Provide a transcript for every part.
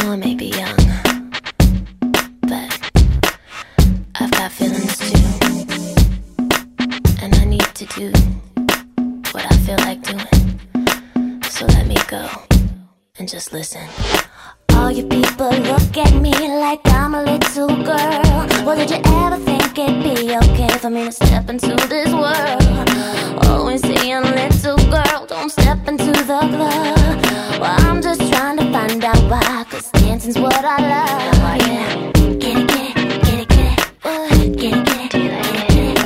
know I may be young, but I've got feelings too. And I need to do what I feel like doing. So let me go and just listen. All you people look at me like I'm a little girl. Well, did you ever think it'd be okay for me to step into this world? Always saying, little girl, don't step into the club. Well, I'm just trying to find out why, 'cause dancing's what I love. Yeah. Get it, get it, get it, get it. Get it, get it, get it, get it.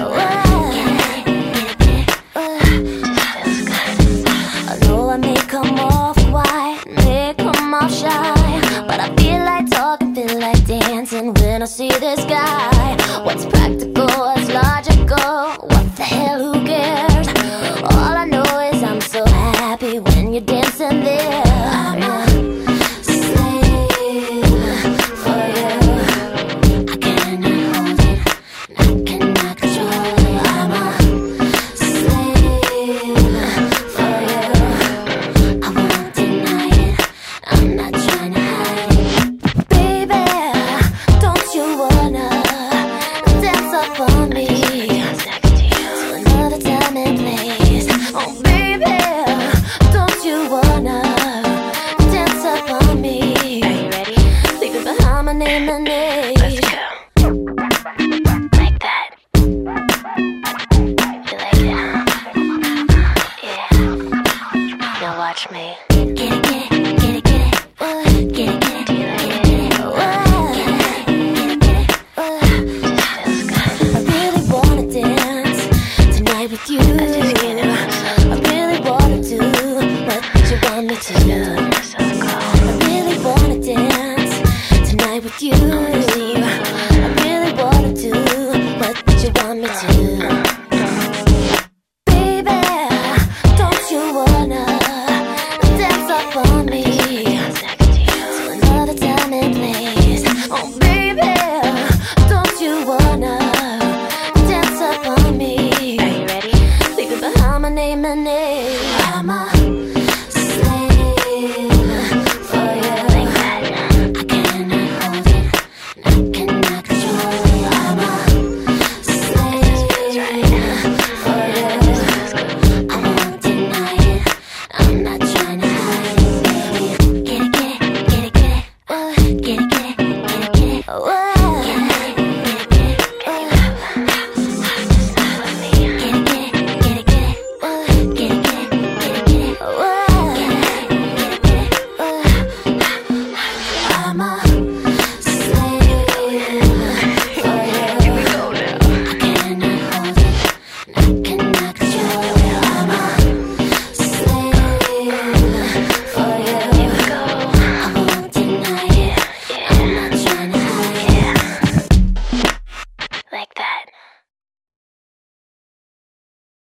I know I may come off quiet, may come off shy, but I feel like talking, feel like dancing when I see this guy. What's practical, what's logical, what the hell, who cares? All I know is I'm so happy when you're dancing there. I'm a slave for you. I cannot hold it, I cannot control it. I'm a slave for you. I won't deny it, I'm not trying to hide it. Baby, don't you wanna dance up on me to another time and place? Oh baby, don't you wanna dance up on me? Are you ready? Leaving behind my name and age. Let's go. Like that. You like it, huh? Yeah. Now watch me. Get it, get it, get it, get it. Get it, get it, get it, get it. I really wanna dance tonight with you. I really wanna do what you want me to do.